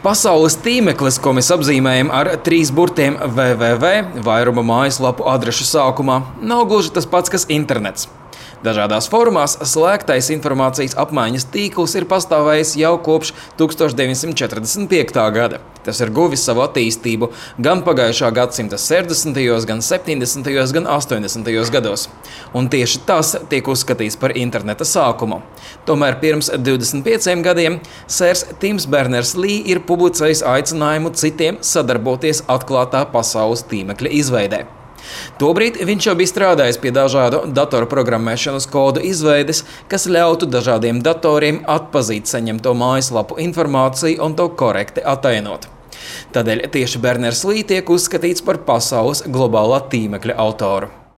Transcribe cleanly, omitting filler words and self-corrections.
Pasaules tīmeklis, ko mēs apzīmējam ar 3 burtiem www, vairuma mājaslapu adrešu sākumā, nav gluži tas pats, kas internets. Dažādās formās slēgtais informācijas apmaiņas tīkls ir pastāvējis jau kopš 1945. gada. Tas ir guvis savu attīstību gan pagājušā gadsimta 60., gan 70., gan 80. gados. Un tieši tas tiek uzskatīts par interneta sākumu. Tomēr pirms 25 gadiem sērs Tims Berners-Lī ir publicējis aicinājumu citiem sadarboties atklātā pasaules tīmekļa izveidē. Tobrīd viņš jau bija strādājis pie dažādu datorprogrammēšanas kodu izveides, kas ļautu dažādiem datoriem atpazīt saņemto mājaslapu informāciju un to korekti atainot. Tādēļ tieši Berners-Lī tiek uzskatīts par pasaules globālā tīmekļa autoru.